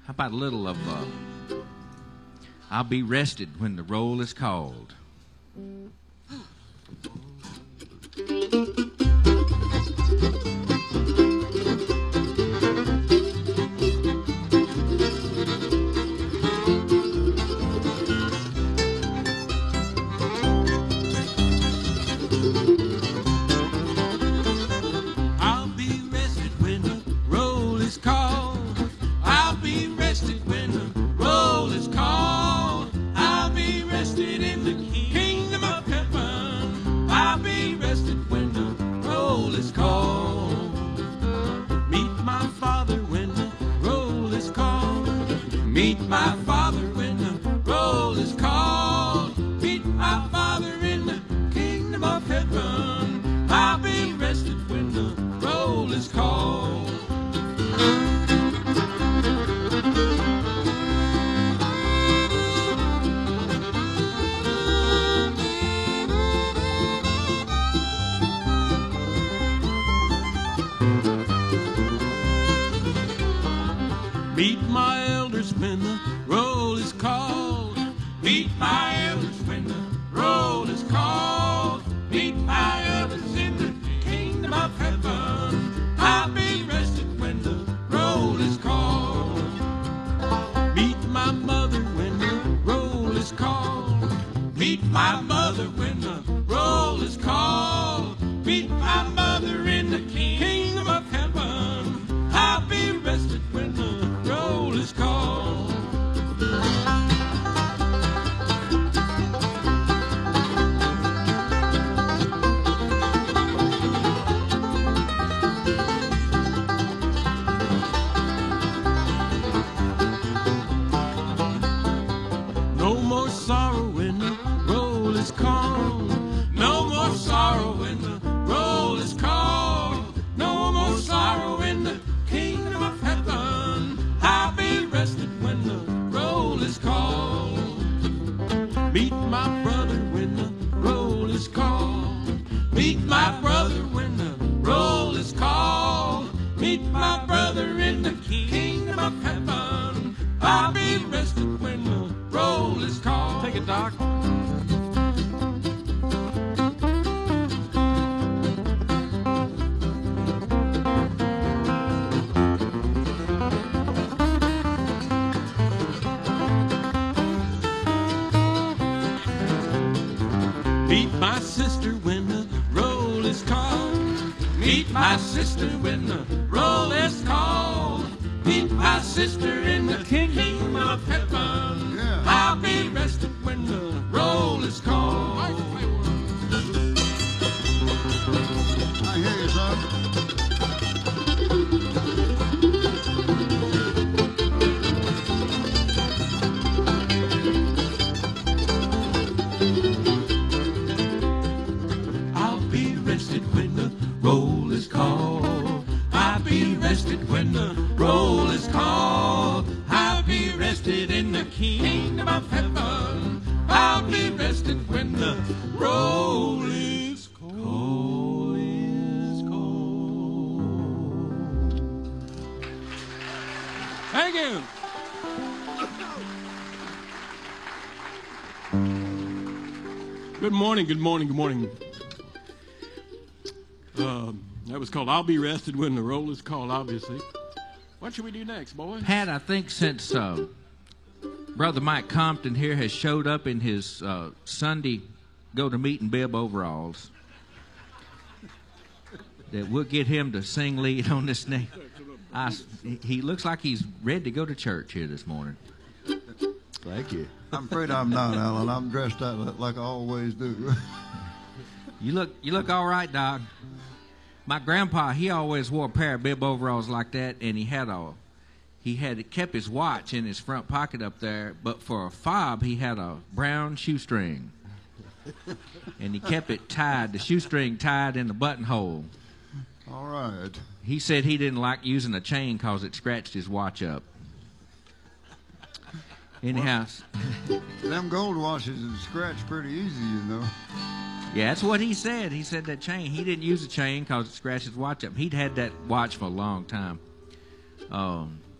How about a little of I'll be rested when the roll is called. I'll be rested when the roll is called. I'll be rested when the roll is called. I'll be rested in the kingdom of heaven. I'll be rested when the roll is called. Meet my Father when the roll is called. Meet my Father when the roll is called. Meet my Father in the kingdom of heaven. I'll be rested when the roll is called. Meet my elders when the roll is called. Meet my elders when the roll is called. Meet my elders in the kingdom of heaven. I'll be rested when the roll is called. Meet my mother when the roll is called. Meet my mother when the roll is called. Meet my mother in the kingdom of heaven. I'll be rested when the roll is called. No more sorrow when the roll is called. No more sorrow when the roll is called. No more sorrow in the kingdom of heaven. I'll be rested when the roll is called. Meet my brother when the roll is called. Meet my brother when the roll is called. Meet my brother in the kingdom of heaven. I'll be rested when the roll is called. Take it, Doc. Meet my sister when the roll is called. Meet my sister when the roll is called. Meet my sister in the kingdom of heaven. Yeah. I'll be rested when the roll is called. I hear you, son. I'll be rested when the roll is called. I'll be rested when the roll is called. I'll be rested in the kingdom of heaven. I'll be rested when the roll is called. Thank you. Good morning, good morning, good morning. That was called I'll Be Rested When the Roll is Called, obviously. What should we do next, boys? Pat, I think since Brother Mike Compton here has showed up in his Sunday go-to-meeting bib overalls, that we'll get him to sing lead on this name. He looks like he's ready to go to church here this morning. Thank you. I'm afraid I'm not, Alan. I'm dressed up like I always do. You look all right, Doc. My grandpa, he always wore a pair of bib overalls like that, and he kept his watch in his front pocket up there, but for a fob, he had a brown shoestring. And he kept it tied, the shoestring tied in the buttonhole. All right. He said he didn't like using a chain because it scratched his watch up. Anyhow. Them gold watches is scratched pretty easy, you know. Yeah, that's what he said. He said that chain. He didn't use a chain because it scratched his watch up. He'd had that watch for a long time.